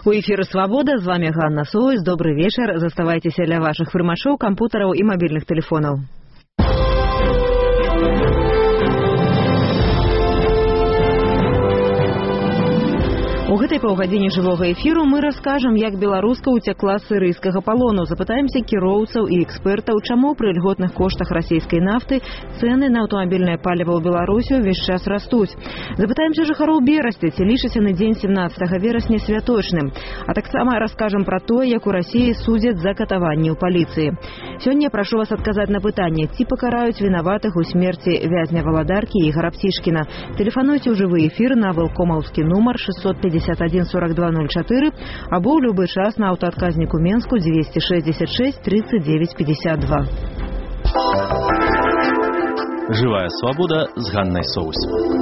У эфіры «Свабода», з вами Ганна Соус. Добрый вечер. Заставайтесь ля ваших фырмашоў, кампутараў і мабільных тэлефонаў. У гэтай паўгадзіне жывога эфіру мы раскажам, як беларуска ўцякла з сірыйскага палону. Запытаемся кіроўцаў і экспертаў, чаму пры льготных коштах расійскай нафты цэны на аўтамабільнае паліва ў Беларусі ўвесь час растуць. Запытаемся жыхароў Берасці, ці лічыць яны дзень 17 верасня святочным. А таксама раскажам пра тое, як у Расіі судзяць за катаванні ў паліцыі. Сёння прашу вас адказаць на пытанне, ці пакараюць вінаватых у смерці вязня Валадаркі Ігара Птішкіна. Тэлефануйце ў жывы эфір на вэлкомаўскі нумар 651 4204 або ў любы час на аўтаадказніку Менску 266 39 52. Живая свобода з Ганнай Соус.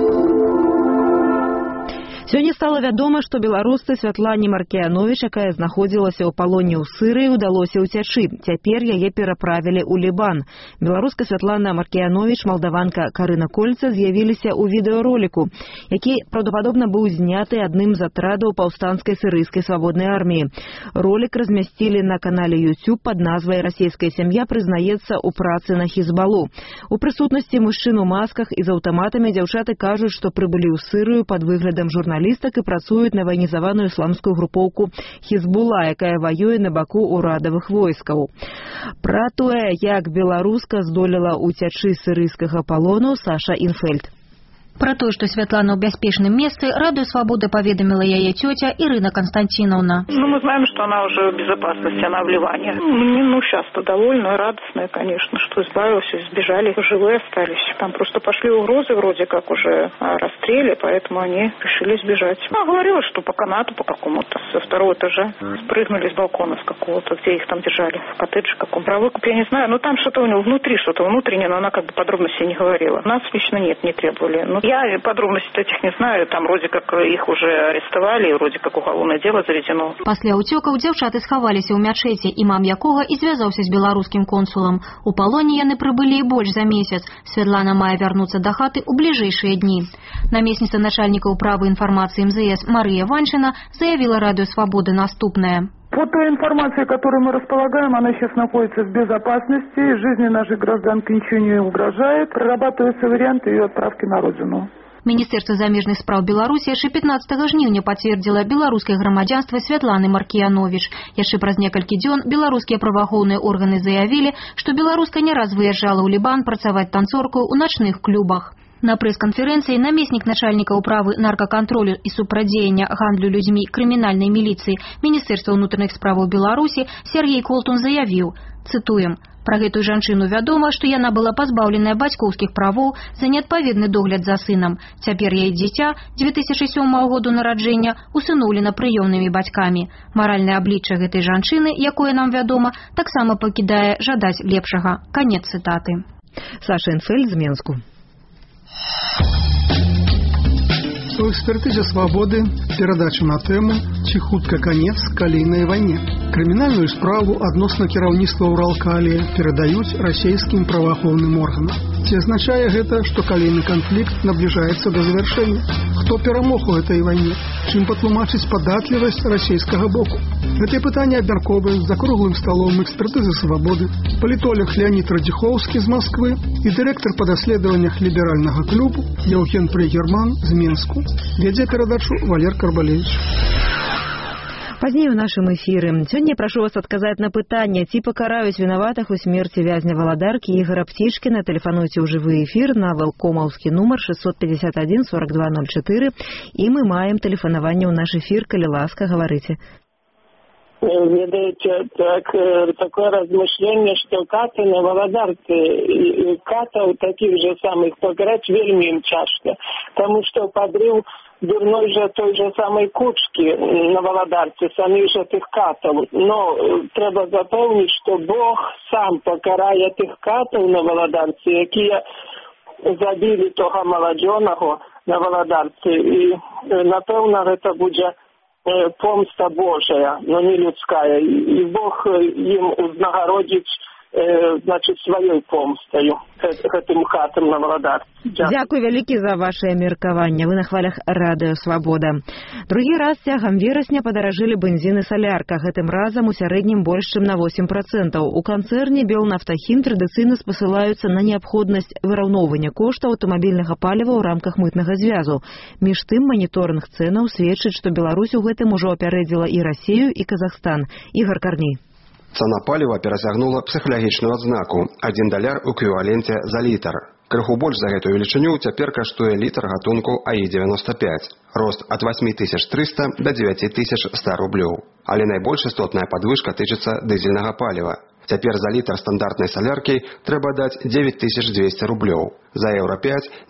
Сёння стала вядома, што беларусцы Святлане Маркіяновіч, якая знаходзілася ў палоне ў Сырыі, удалося ўцячы. Цяпер яе пераправілі ў Лібан. Беларуска Святлана Маркіяновіч, малдаванка Карына Кольца з'явіліся ў відэароліку, які правдападобна быў зняты адным з атрадаў паўстанцкай сірыйскай свабоднай арміі. Ролік размясцілі на канале YouTube пад назвай «Расійская сям'я прызнаецца ў працы на Хізбалу». У прысутнасці мужчын у масках і з аўтаматамі дзяўчаты кажуць, што прыбылі ў Сырыю пад выглядам журналістак і працуюць на ваенізаваную ісламскую групоўку Хізбула, якая ваюе на баку ўрадавых войскаў. Пра тое, як беларуска здолела ўцячы з сірыйскага палону, Саша Інфельд. Про то, что Светлана в беспечном месте, Радио Свободы поведомила ее тетя Ирина Константиновна. Мы знаем, что она уже в безопасности, она в Ливане. Сейчас-то довольна, радостная, конечно, что избавилась, сбежали, живые остались. Там просто пошли угрозы вроде как уже о расстреле, поэтому они решили сбежать. Она говорила, что по канату по какому-то со второго этажа спрыгнули с балкона с какого-то, где их там держали, в коттедже каком. Про выкуп я не знаю, но там что-то у него внутри, что-то внутреннее, но она как бы подробностей не говорила. Нас лично не требовали. Я подробностей этих не знаю, там вроде как их уже арестовали, вроде как уголовное дело заведено. Пасля уцёкаў дзяўчаты схаваліся ў мячэці, імам якога і звязаўся з беларускім консулам. У палоне яны прыбылі больш за месяц. Светлана мае вярнуцца да хаты ў бліжэйшыя дні. Намесніца начальніка управы інфармацыі МЗС Мария Ваншина заявила Радио Свободы наступное. По той информации, которой мы располагаем, она сейчас находится в безопасности, жизни наших гражданки ничего не угрожает. Прорабатываются варианты ее отправки на родину. Міністэрства замежных спраў Беларусі яшчэ 15 жніўня пацвердзіла беларускае грамадзянства Святланы Маркіяновіч. Яшчэ праз некалькі дзён беларускія праваахоўныя органы заявілі, што беларуска не раз выязджала ў Лібан працаваць танцоркаю ў начных клубах. На прэс-канферэнцыі намеснік начальніка ўправы наркакантролю і супрадзеяння гандлю людзьмі крымінальнай міліцыі Міністэрства ўнутраных справаў Беларусі Сергей Колтун заявіў, цытуем, «Пра гэтую жанчыну вядома, што яна была пазбаўленая бацькоўскіх правоў за неадпаведны догляд за сынам. Цяпер яе дзіця 2007 году нараджэння усыноўлена прыёмнымі бацькамі. Маральнае аблічча гэтай жанчыны, якое нам вядома, таксама пакідае жадаць лепшага». Канец цытаты. Саша Інфельд з Менску. У экспертызе «Свободы» перадача на тэму «Ці хутка канец калійнай вайне». Крымінальную справу адносна кіраўніцтва Уралкалія перадаюць расійскім праваахоўным органам. Ці азначае гэта, што калійны канфлікт набліжаецца да завяршэння? Хто перамог у гэтай вайне? Чым патлумачыць падатлівасць расійскага боку? Гэтае пытанне абмяркоўваюць за круглым сталом экспертызы «Свободы» палітолог Леонид Радзіхоўскі з Москвы і дырэктар па даследаваннях ліберальнага клубу Яўген Прыгерман з Менску. Вядзе перадачу Валер Карбалевич. Пазней у нашым эфіры. Сёння прашу вас адказаць на пытанне, ці пакараюць вінаватых у смерці вязня Валадаркі Ігара Птішкіна. Тэлефануйце ў жывы эфір на вэлкомаўскі нумар 651 4204 і мы маем тэлефанаванне ў наш эфір, калі ласка, гаварыце. Ведаете, такое размышление, что каты на Валадарцы и катов таких же самых пограть вельми им тяжко, потому что подрыв дурной же той же самой кучки на Валадарцы, самих же тих катов. Но треба запомнить, что Бог сам покарає тих катов на Валадарці, які забили того молодежного на Валадарці. І, напевно, це буде помста Божия, но не людская. И Бог им узнагородит значит, сваёй помстаю гэтым хатам на Валадарцы. Дзякуй вялікі за вашае меркаванне. Вы на хвалях радыё Свабода. Другі раз цягам верасня падаражэлі бензін і салярка. Гэтым разам у сярэднім больш чым на 8%. У канцэрне Белнафтахім традыцыйна спасылаюцца на неабходнасць выраўноўвання коштаў аўтамабільнага паліва ў рамках мытнага звязу. Між тым, маніторынг цэнаў сведчыць, што Беларусь у гэтым ужо апярэдзіла і Расію, і Казахстан. Ігор Карней. Цана паліва перасягнула псіхалагічную адзнаку – $1 у эквіваленце за літр. Крыху больш за гэтую велічыню цяпер каштуе літр гатунку АІ-95. Рост ад 8300 до 9100 рублёў. Але найбольш істотная падвышка тычыцца дызельнага паліва. Цяпер за літр стандартнай саляркі трэба даць 9200 рублёў. За еўра-5 –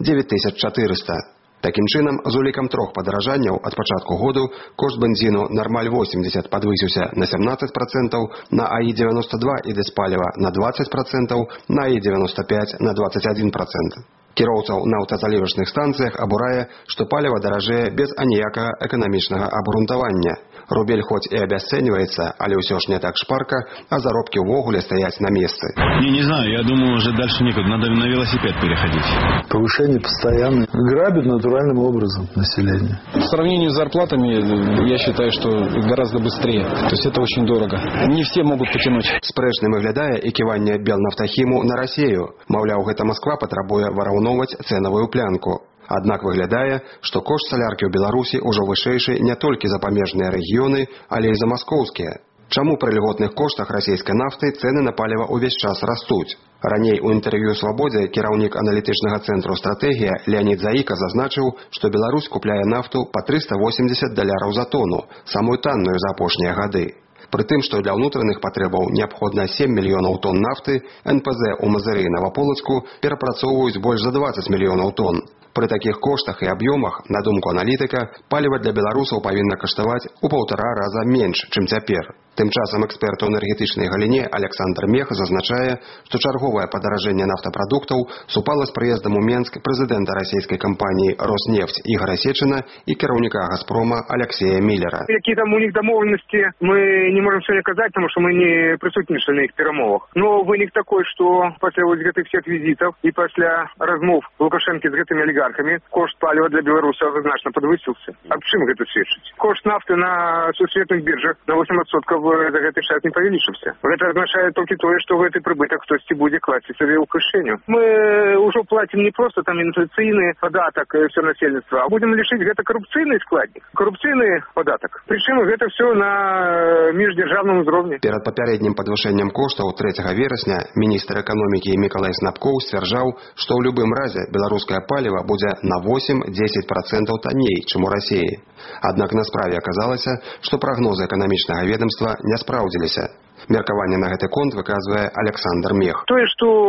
9400. Такім чынам, з улікам трох падаражанняў ад пачатку году кошт бензіну «Нормаль-80» падвысіўся на 17%, на АІ-92 і дызпаліва на 20%, на АІ-95 на 21%. Кіроўцаў на аўтазалівачных станцыях абурае, што паліва даражэе без аніякага эканамічнага абгрунтавання. Рубель хоць і абясцэньваецца, але ўсё ж не так шпарка, а заробкі ўвогуле стаяць на месцы. Не знаю, я думаю, уже дальше некуда, надо на велосипед переходить. Повышение постоянное. Грабят натуральным образом население. В сравнении с зарплатами, я считаю, что гораздо быстрее. То есть это очень дорого. Не все могут потянуть. Спрэчным выглядае і ківанне Белнафтахіму на Расію. Маўляў, гэта Масква патрабуе вараўноўваць цэнавую плянку. Аднак выглядае, што кошт саляркі ў Беларусі ўжо вышэйшы не толькі за памежныя рэгіёны, але і за маскоўскія. Чаму пры льготных коштах расійскай нафты цэны на паліва ўвесь час растуць? Раней у інтэрв'ю «Свабодзе» кіраўнік аналітычнага цэнтру «Стратэгія» Леонід Заіка зазначыў, што Беларусь купляе нафту па $380 за тону, самую танную за апошнія гады. Пры тым, што для ўнутраных патрэбаў неабходна 7 мільёнаў тонн нафты, НПЗ ў Мазыры і Наваполацку перапрацоўваюць больш за 20 мільёнаў тонн. Пры такіх коштах і аб'ёмах, на думку аналітыка, паліва для беларусаў павінна каштаваць у 1,5 раза менш, чым цяпер. Тым часам эксперт у энергетычнай галіне Александр Мех зазначае, што чарговае падаражэнне нафтапрадуктаў супала з прыездам у Менск прэзідэнта расійскай кампаніі «Роснефть» Ігора Сечина і кіраўніка «Газпрома» Алексея Миллера. Какие там у них домовленности, мы не можем сегодня сказать, потому что мы не присутствовали на их перемовах. Но вынік такой, что после вот этих всех визитов и после размов Лукашенко с этими олигархами кошт палива для Беларуси однозначно подвысился. А чым гэта сведчыць? Кошт нафты на сусветных биржах на 8% за гэты час не павялічыўся. Гэта азначае толькі тое, што гэты прыбытак хтосьці будзе класці сабе ў кішэню. Мы ўжо платим не просто там інфляцыйны падатак все насельніцтва, а будем лічыць гэта карупцыйны складнік, карупцыйны падатак. Прычым гэта все на міждзяржаўным узроўні. Перад папярэднім падвышэннем коштаў 3 верасня міністр эканомікі Мікалай Снапкоў сцвярджаў, што ў любым разе беларускае паліва будзе на 8-10% танней, чым у Расіі. Аднак на справе аказалася, што прагнозы эканамічнага ведомства не спраўдзіліся. Меркаванне на гэты конт выказвае Александр Мех. Тое,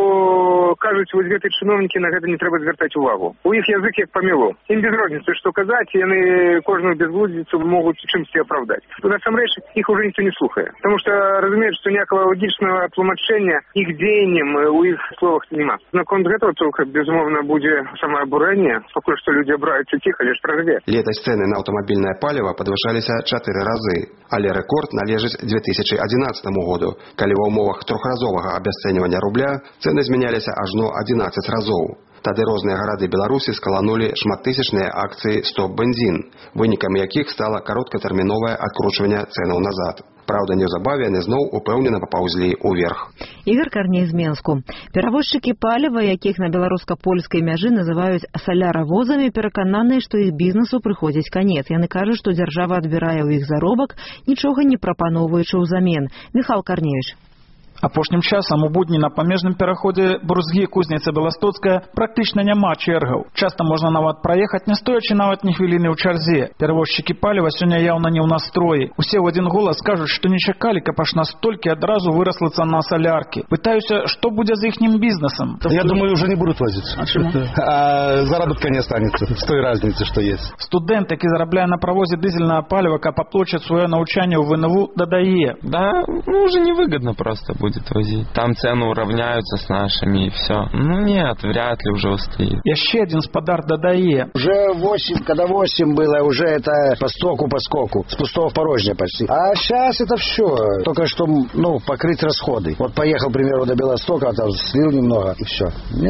што кажуць вось гэтыя чыноўнікі, на гэта не трэба звяртаць увагу. У іх язык як памело. Ім без розніцы, што казаць, яны кожную безглуздзіцу могуць чымсьці апраўдаць. Насамрэч іх уже ніхто не слухае. Таму што разумеюць, што ніякага лагічнага тлумачэння іх дзеянням у іх словах няма. Наконт гэтага толькі, безумоўна, будзе самаабурэнне, пакуль што людзі абраюцца ціха, лишь прагаве. Летась цэны на аўтамабільнае паліва падвышаліся 4 разы, але рэкорд належыць 2011 году, калі ва ўмовах трохразовага абясцэньвання рубля цэны змяняліся ажно 11 разоў. Тады розныя гарады Беларусі скаланулі шматтысячныя акцыі «Стоп-бензін», вынікам якіх стала кароткатэрміновае адкручванне цэнаў назад. Праўда, неўзабаве яны зноў упэўнена папаўзлі ўверх. Ігор Карней з Менску. Перавозчыкі паліва, якіх на беларуска-польскай мяжы называюць саляравозамі, перакананыя, што іх бізнесу прыходзіць канец. Яны кажуць, што дзяржава адбірае ў іх заробак, нічога не прапаноўваючы ўзамен. Міхал Карневіч. Апошнім часам у будні на памежным пераходзе Брузгі-Кузніца-Беластоцкая практычна няма чэргаў. Часта можна нават праехаць, не стоячы нават ні хвіліны ў чарзе. Перавозчыкі паліва сёння яўна не ў настроі. Усе ў адзін голас кажуць, што не чакалі, каб аж настолькі адразу вырасла цана саляркі. Пытаюся, што будзе з іхнім бізнесам? Я думаю, уже не будут возиться. А чему? Заработка не останется с той разницы, что есть. Студэнт, які зарабляе на правозе дызельнага паліва, каб аплачваць сваё навучанне ў ВНВ, дадае. Да, уже невыгодно просто будет. будет возить. Там цены уравняются с нашими и все. Ну нет, вряд ли уже устоит. Еще один спадар додае. Уже 8, когда 8 было, уже это по скоку, с пустого в порожнее почти. А сейчас это все, только что, покрыть расходы. Вот поехал, к примеру, до Белостока, там слил немного, и все.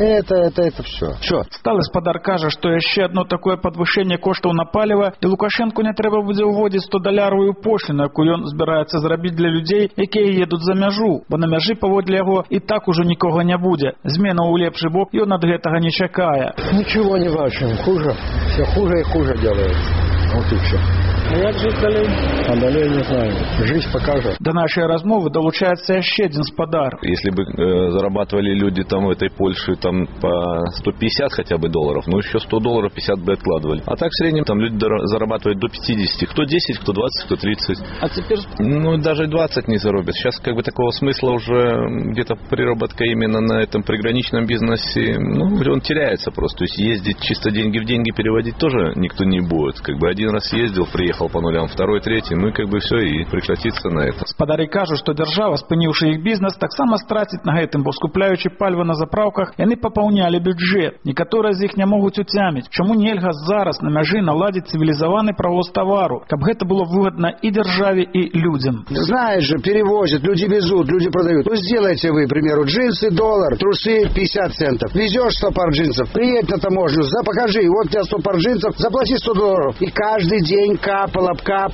Это все. Сталы спадар каже, што яшчэ одно такое падвышэнне коштаў на паліва, і Лукашенку не трэба будзе ўводзіць 100-даляровую пошліну, якую ён збіраецца зрабіць для людзей, якія едуць за мяжу, бо на мяжы паводле яго і так ужо нікога не будзе. Змена ў лепшы бок ён ад гэтага не чакае. Ничего не бачым, хуже. Все хуже и хуже делается. Вот и все. А як жить далее? А далее не знаю. Жизнь покажет. До нашей размовы долучается еще один спадар. Если бы зарабатывали люди там в этой Польше там по 150 хотя бы долларов, еще $100, 50 бы откладывали. А так в среднем там люди зарабатывают до 50. Кто 10, кто 20, кто 30. А теперь... даже 20 не заробят. Сейчас такого смысла уже где-то приработка именно на этом приграничном бизнесе, он теряется просто. То есть ездить чисто деньги в деньги переводить тоже никто не будет. Один раз ездил, приехал по нулям, второй, третий, все, и прекратится на этом. Спадары кажут, что держава, спыніўшы их бизнес, таксама страціць на гэтым, бо скупляючы пальвы на заправках, яны папаўнялі бюджет. Некаторыя з іх не могуць уцяміць, чаму нельга зараз на мяжы наладзіць цивилизованный провоз товару, каб гэта было выгодно и державе, и людям. Знаешь же, перевозят, люди везут, люди продают. Сделайте вы, к примеру, джинсы $1, трусы 50 центов. Везешь 100 пар джинсов, приедь на таможню, покажи, вот у тебя 100 пар джинсов, заплати $100. И каждый день капало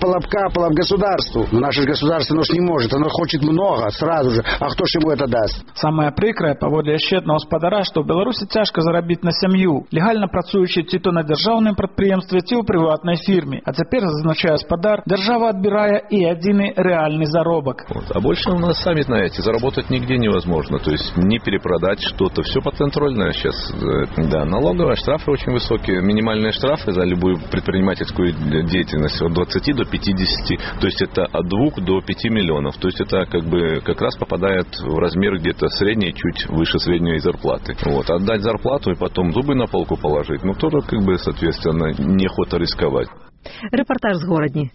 государству. Но наше государство, не может, оно хочет много сразу же. А кто ж ему это даст? Самое прикрое, паводле яшчэ аднаго спадара, што ў Беларусі цяжка зарабіць на сям'ю, легальна працуючы ці то на дзяржаўным прадпрыемстве, ці ў прыватнай фірме. А цяпер, зазначае спадар, дзяржава адбірае і адзіны рэальны заробак. А больше у нас, сами знаете, заработать нигде невозможно. То есть не перепродать что-то. Все подконтрольное сейчас. Да, налоговые штрафы очень высокие. Минимальные штрафы за любую предпринимательскую деятельность от 20 до 50. То есть это от 2 до 5 миллионов. То есть это как раз попадает в размер где-то средней, чуть выше средней зарплаты. Отдать зарплату и потом зубы на полку положить, тоже соответственно, неохота рисковать. Репортаж з городні.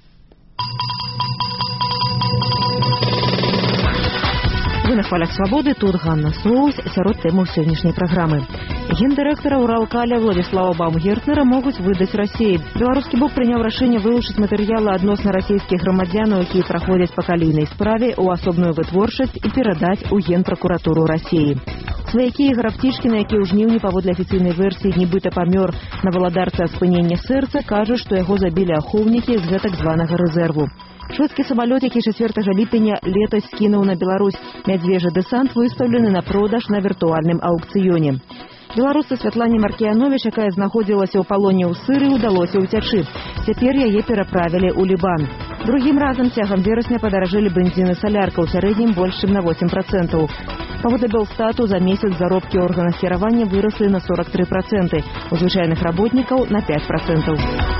Вы на хвалях свободы, тут Ганна Соус, сярод тэмаў сённяшняй праграмы. Гендырэктара Уралкаля Владислава Баумгертнера могуць выдаць Расіі. Беларускі бок прыняў рашэнне вылучыць матэрыялы адносна расійскіх грамадзянаў, якія праходзяць па калійнай справе, у асобную вытворчасць і перадаць у Генпракуратуру Расіі. Сваякі Ігора Птічкіна, які ў жніўні паводле афіцыйнай версіі нібыта памёр на валадарцы ад спынення сэрца, кажа, што яго забілі ахоўнікі з гэтак званага рэзерву. Шведскі самалёт, які 4 ліпеня летась скінуў на Беларусь мядзвежы дэсант, выстаўлены на продаж на віртуальным аукцыёне. Беларусцы Святлане Маркіяновіч, якая знаходзілася ў палоне ў Сырыі, удалося ўцячы. Цяпер яе пераправілі ў Лібан. Другім разам цягам верасня падаражэлі бензін і салярка, ў сярэднім больш чым на 8%. Паводле Белстату за месяц заробкі ў органах кіравання выраслі на 43%, у звычайных работнікаў на 5%.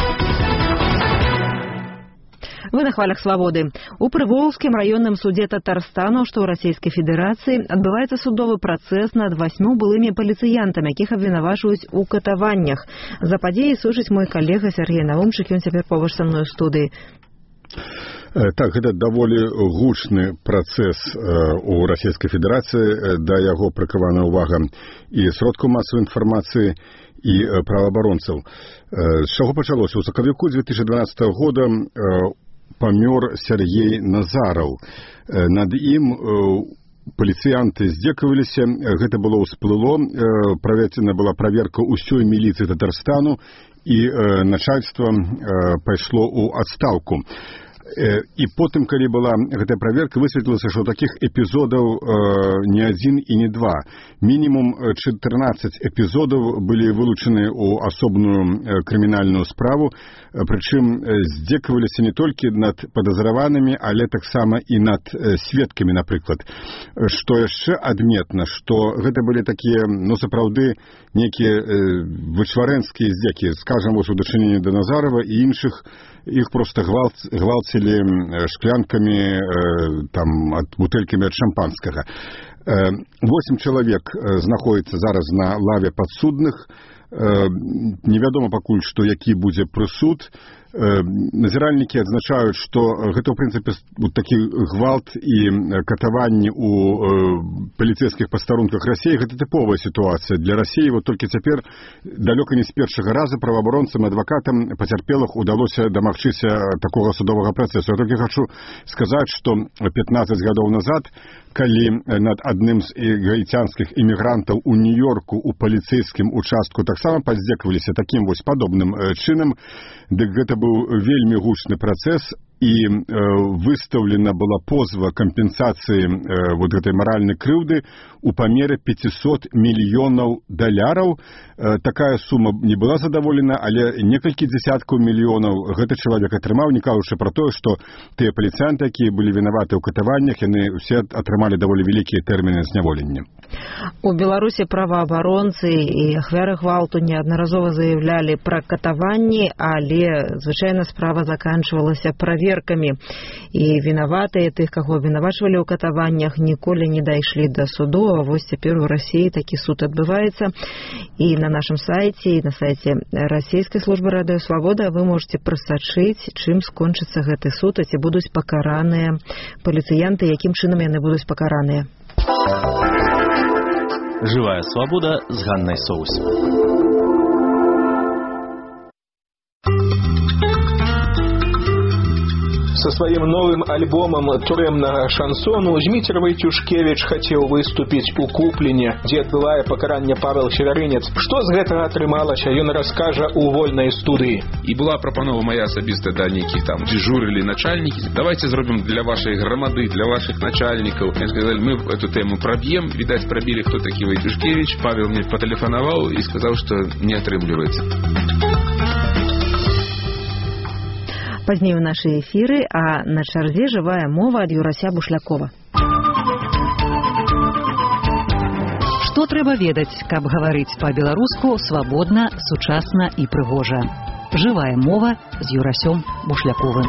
Вы на хвалях свободы. У Прыволжскім раённым суде Татарстану, што ў Расійскай Федэрацыі, адбываецца судовы працэс над 8 былымі паліцыянтамі, якіх абвінавачваюць у катаваннях. За падзеі сушыць мой калега Сергей Наумчык, ён цяпер побач са мной у студыі. Так, гэта даволі гучны працэс у Расійскай Федэрацыі, да яго прыкавана ўвага і сродкаў масавай інфармацыі, і праваабаронцаў. З чаго пачалося? У сакавіку 2012 года памёр Сергей Назараў. Над ім паліцыянты здзекаваліся, гэта было ўсплыло, праведзена была праверка ўсёй міліцыі Татарстану, і начальство пайшло ў адстаўку. І потым, калі была гэтая праверка, высветлілася, што такіх эпізодаў не адзін і не два. Мінімум 14 эпізодаў былі вылучаны ў асобную крымінальную справу, прычым здзекаваліся не толькі над падазраванымі, але таксама і над сведкамі, напрыклад. Што яшчэ адметна, што гэта былі такія, сапраўды, некія вычварэнскія здзекі, скажам, у дачыненні да Назарова і іншых, іх проста гвалцілі шклянкамі, бутэлькамі ад шампанскага. 8 чалавек знаходзіцца зараз на лаве падсудных. Невядома пакуль, што які будзе прысуд. Назіральнікі адзначаюць, што гэта ў прынцыпе такі гвалт і катаванні ў паліцэйскіх пастарунках Расіі гэта тыповая сітуацыя для Расіі. Вот толькі цяпер далёка не з першага раза праваабаронцам і адвакатам пацярпелых удалося дамагчыся такога судовага працэсу. Я толькі хачу сказаць, што 15 гадоў назад, калі над адным з гаіцянскіх імігрантаў у Нью-Йорку у паліцэйскім участку таксама паздзекваліся такім вось падобным чынам, дык гэта быў вельмі гучны працэс, і выстаўлена была позва кампенсацыі вот гэтай маральнай крыўды у памеры $500 мільёнаў. Такая сума не была задаволена, але некалькі дзесяткаў мільёнаў гэты чалавек атрымаў, не кажучы пра тое, што тыя паліцыянты, якія былі вінаваты ў катаваннях, яны ўсе атрымалі даволі вялікія тэрміны зняволення. У Беларусі праваабаронцы і ахвяры гвалту неаднаразова заявлялі пра катаванні, але звычайна справа заканчвалася праверкамі. І вінаватыя тых, каго абвінавачвалі ў катаваннях, ніколі не дайшлі да суду. А вось цяпер у Расіі такі суд адбываецца. І на нашым сайце, і на сайце расійскай службы Радыё Свабода вы можете прасачыць, чым скончыцца гэты суд, і ці будуць пакараныя паліцыянты, якім чынам яны будуць пакараныя. Живая свобода с Ганной Соус. Со своим новым альбомом турэмнага шансону Зміцер Вайцюшкевіч хацеў выступіць у Купліне, дзе адбывае пакаранне Павел Северынец. Што з гэтага атрымалася, ён раскажа ў вольнай студыі. І была прапанова моя асабістая да нейкіх там дзежурылі начальнікі. Давайте зробім для вашай грамады, для ваших начальников. Они сказали, мы эту тему пробьем. Видать, пробили, кто такі Вайцюшкевіч. Павел мне потелефонаваў і сказаў, што не атрымліваецца. Пазней у нашай эфіры, а на чарзе жывая мова ад Юрася Бушлякова. Што трэба ведаць, каб гаварыць па-беларуску свабодна, сучасна і прыгожа. Жывая мова з Юрасём Бушляковым.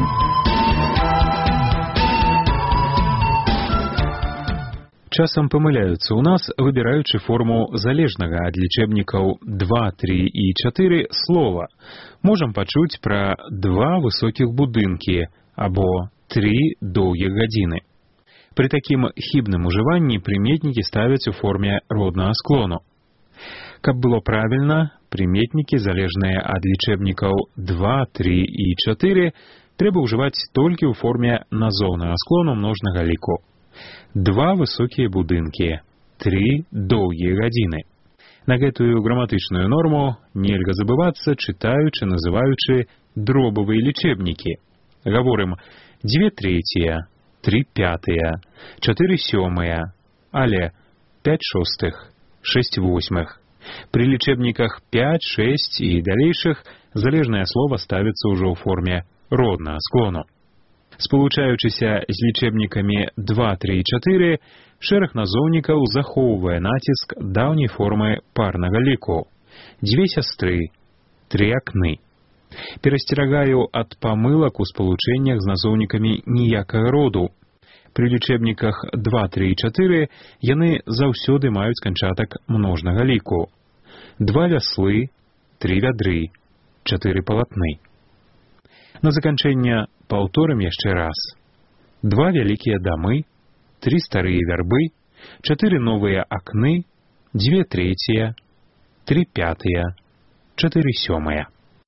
Часам памыляюцца ў нас, выбіраючы форму залежнага ад лічэбнікаў 2, 3 і 4 слова. Можам пачуць пра 2 высокіх будынкі або 3 доўгіх гадзіны. Пры такім хібным ужыванні прыметнікі ставяць у форме роднага склону. Каб было правільна, прыметнікі, залежныя ад лічэбнікаў 2, 3 і 4, трэба ўжываць толькі ў форме назоўнага склону множнага ліку. 2 высокія будынкі, 3 доўгія гадзіны. На гэтую граматычную норму нельга забывацца, чытаючы, называючы дробавыя лічэбнікі. Гаворым 2/3, 3/5, 4/7, але 5/6, 6/8. Пры лічэбніках 5, 6 і далейшых залежнае слова ставіцца ўжо ў форме роднага склону. Спалучаючыся з лічэбнікамі 2, 3 і 4, шэраг назоўнікаў захоўвае націск даўняй формы парнага ліку. 2 сястры, 3 акны. Перасцерагаю ад памылак у спалучэннях з назоўнікамі ніякага роду. Пры лічэбніках 2, 3 і 4 яны заўсёды маюць канчатак множнага ліку. 2 вяслы, 3 вядры, 4 палатны. На заканчэнне паўторым яшчэ раз. 2 вялікія дамы, 3 старыя вярбы, 4 новыя акны, 2/3, 3/5, 4/7.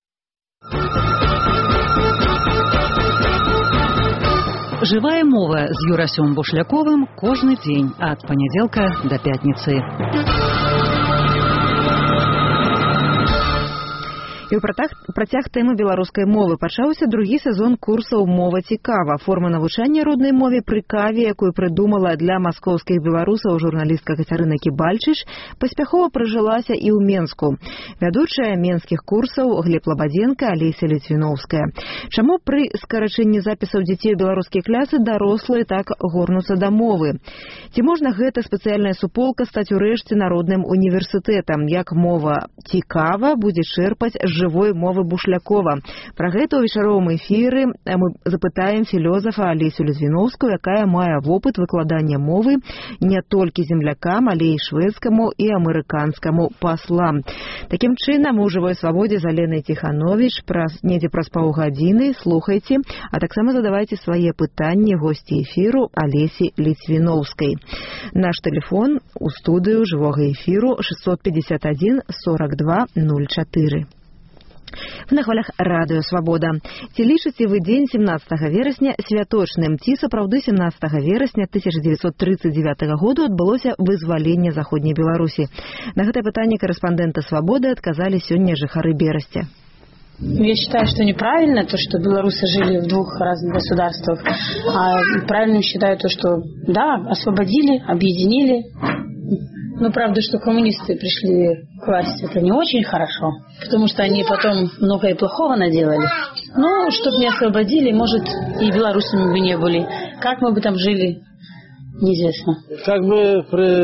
Жывая мова з Юрасём Бушляковым кожны дзень ад панядзелка да пятніцы. І ў працяг тэмы беларускай мовы пачаўся другі сезон курсаў «Мова цікава». Форма навучання роднай мове пры каве, якую прыдумала для маскоўскіх беларусаў журналістка Кацярына Кібальчыч, паспяхова прыжылася і ў Менску. Вядучая менскіх курсаў Глеб Лабадзенка, Алеся Ліцвіноўская. Чаму пры скарачэнні запісаў дзяцей у беларускія клясы дарослыя так горнуцца да мовы? Ці можна гэта спецыяльная суполка стаць урэшце народным універсітэтам? Як мова цікава будзе чэрпаць жывой мовы Бушлякова. Пра гэта ў вечаровым эфіры мы запытаем філёзафа Алесю Літвіноўскую, якая мае вопыт выкладання мовы не толькі землякам, але і шведскаму і амерыканскаму паслам. Такім чынам, у жывой свабодзе з Аленай Ціхановіч недзе праз паўгадзіны слухайце, а таксама задавайце свае пытанні госці эфіру Алесі Літвіноўскай. Наш тэлефон у студыю жывога эфіру 651 42 04. На хвалях радыё Свабода. Ці лічыце вы дзень 17 верасня святочным? Ці сапраўды 17 верасня 1939 году адбылося вызваленне заходняй Беларусі? На гэтае пытанне корэспандэнта Свабоды адказалі сёння жыхары Берасця. Я считаю, что неправильно то, что белорусы жили в двух разных государствах. А правильно считаю то, что да, освободили, объединили. Но правда, что коммунисты пришли к власти, это не очень хорошо, потому что они потом много и плохого наделали. Но чтобы не освободили, может, и белорусами бы не были. Как мы бы там жили, неизвестно. Как бы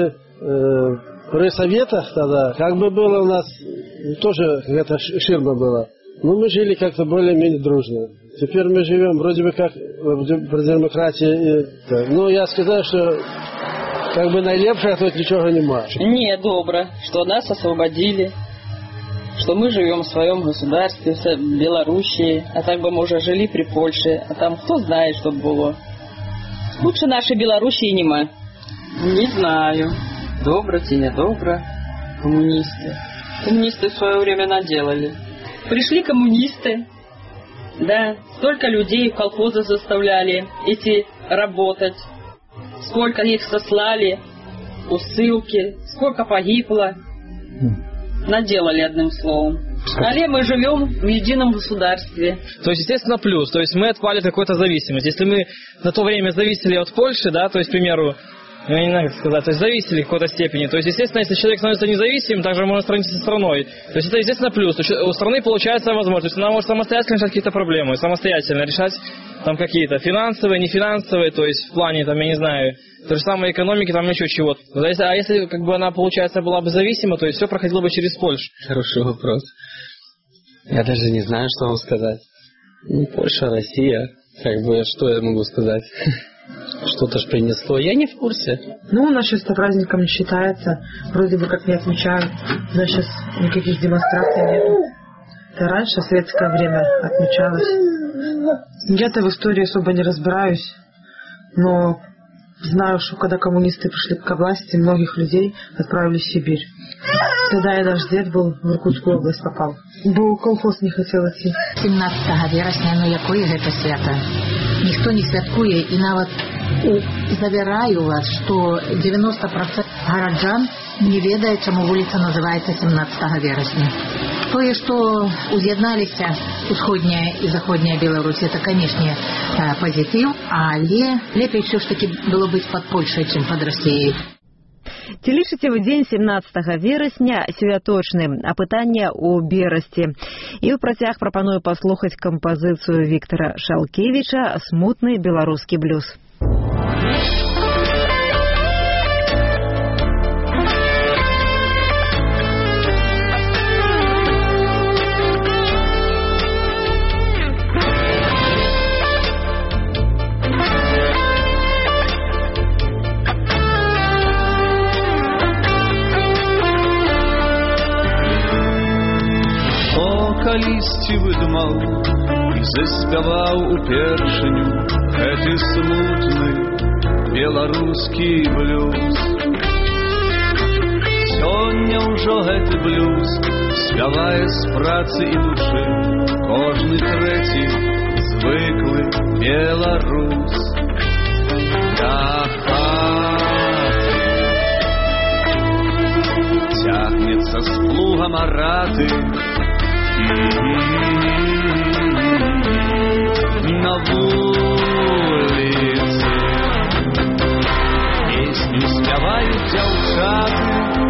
при советах тогда, как бы было у нас, тоже какая-то ширма была. Но мы жили как-то более-менее дружно. Теперь мы живем вроде бы как при демократии. Но я сказал, что как бы найлепшего тут ничего нема. Не, добро, что нас освободили, что мы живем в своем государстве, в Белоруссии, а так бы мы уже жили при Польше, а там кто знает, что было. Лучше нашей Белоруссии нема. Не знаю, добро или не добро коммунисты. Коммунисты в свое время наделали. Пришли коммунисты, да, столько людей в колхозы заставляли идти работать, сколько их сослали у ссылки, сколько погибло, наделали одним словом. Але мы живем в едином государстве. То есть, естественно, плюс, то есть мы отпали от какой-то зависимости. Если мы на то время зависели от Польши, да, то есть, к примеру, я не знаю, как сказать, то есть зависели в какой-то степени. То есть, естественно, если человек становится независимым, также можно сравнить со страной. То есть это, естественно, плюс. То есть у страны получается возможность. Она может самостоятельно решать какие-то проблемы, самостоятельно решать там какие-то финансовые, нефинансовые, то есть в плане, там, я не знаю, то же самое экономики, там еще чего-то. А если как бы она, получается, была бы зависима, то есть все проходило бы через Польшу. Хороший вопрос. Я даже не знаю, что вам сказать. Ну, Польша, Россия, как бы, что я могу сказать? Что-то ж принесло. Я не в курсе. Ну, у нас сейчас это праздником не считается. Вроде бы как не отмечают. Но сейчас никаких демонстраций нету. Это раньше, в советское время, отмечалось. Я-то в истории особо не разбираюсь. Но знаю, что когда коммунисты пришли к власти, многих людей отправили в Сибирь. Тогда я наш дед был в Иркутскую область попал. Бо колхоз не хотел идти. 17 вересня, ну якое гэта свято? Ніхто не святкуе, і нават завяраю вас, што 90% гараджан не ведае, чаму вуліца называецца 17 верасня. Тое, што уз'ядналіся усходняя і заходняя Беларусь, это, канешне, пазітыў, але лепей ўсё ж таки было быць пад Польшай, чым пад Расіяй. Ці лічыце вы дзень 17 верасня святочным? А пытанне ў Берасці. І ў працяг прапаную паслухаць кампазіцыю Віктара Шалкевіча «Смутны беларускі блюз». Калісьці выдумаў і заспяваў упершыню гэты смутны беларускі блюз. Сёння ўжо гэты блюз спявае з працы і душы кожны трэці звыклы беларус. Да хаты цягнецца з плугам араты, на вуліцы песню спяваюць дзяўчаты,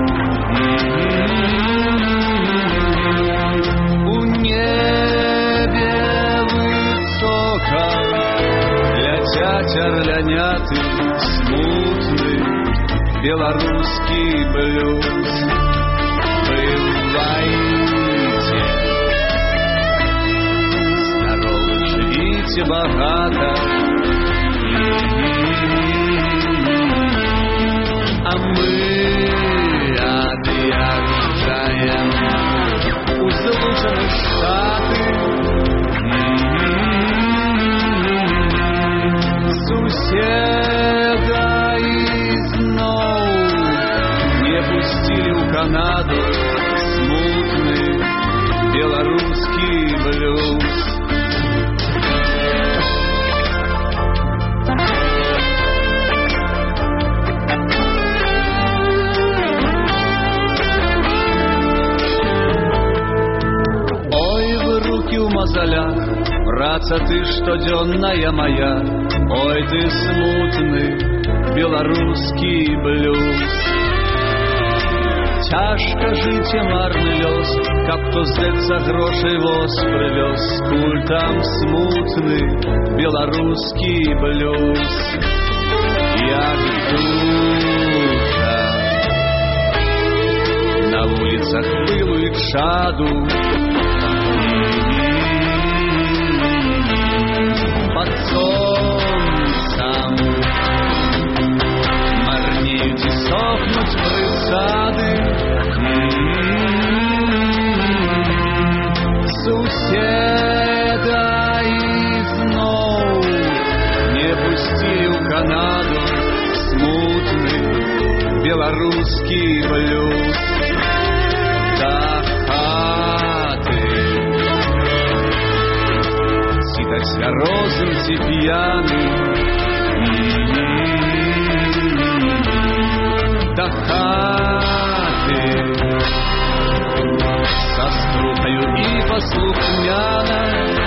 у небе высока ляцяць арляняты, смутны беларускі блюз. Бывайце багата. А мы ад'язджаем у Злучаных Штаты. Суседа ізноў не пусцілі ў Канаду смутны беларускі блюз. Мазалях, праца ты штодзённая моя, ой ты смутны беларускі блюз. Цяжка жыць марны лёс, каб то здаецца грошай воз прывёз, куль там смутны беларускі блюз. Як душа на вуліцах пылу і чаду, под солнцем марнеют и сохнут прысады. Суседа ізноў не пусцілі ў Канаду смутны беларускі блюз. Да хаты сідаць вярозым ці п'яны, да хаты са скрутаю і паслухмяна,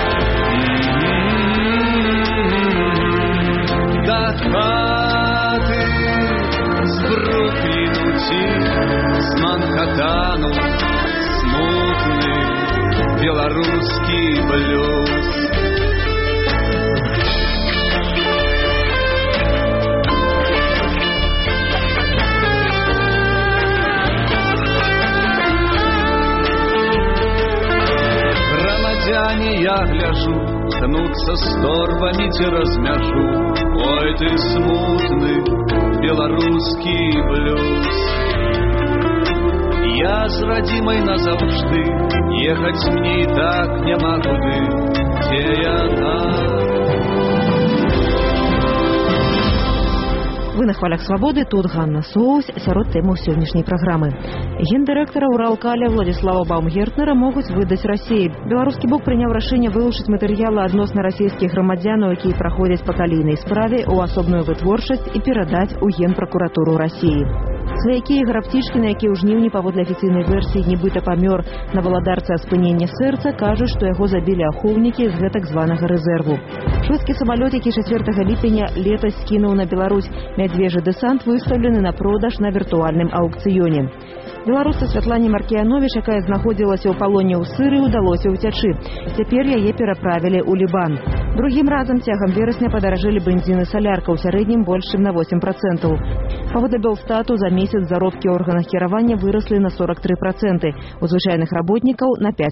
да хаты з Брукліну ці з Манхатану смутны беларускі блюз. Я гляжу, тнуцца з торбамі цераз мяжу, ой ты смутны беларускі блюз. Я з радзімай назаўжды, ехаць мне і так няма куды, дзе яна. Вы на хвалях свабоды, тут Ганна Соус, сярод тэмаў сённяшняй праграмы. Гендырэктара Уралкаля Владислава Баумгертнера могуць выдаць Расіі. Беларускі бок прыняў рашэнне вылучыць матэрыялы адносна расійскіх грамадзянаў, якія праходзяць па калійнай справе ў асобную вытворчасць і перадаць у Генпракуратуру Расіі. Сваякі Ігора Птічкіна, які ў жніўні паводле афіцыйнай версіі нібыта памёр на валадарцы ад спынення сэрца, кажуць, што яго забілі ахоўнікі з гэтак званага рэзерву. Шведскі самалёт, які 4 ліпеня летась скінуў на Беларусь мядзвежы дэсант, выстаўлены на продаж на віртуальным аўкцыёне. Беларусцы Святлане Маркіяновіч, якая знаходзілася ў палоне ў Сырыі, удалося ўцячы. Цяпер яе пераправілі ў Лібан. Другім разам цягам верасня падаражэлі бензін і салярка, ў сярэднім больш чым на 8%. Паводле Белстату за месяц заробкі ў органах кіравання выраслі на 43%, у звычайных работнікаў на 5%.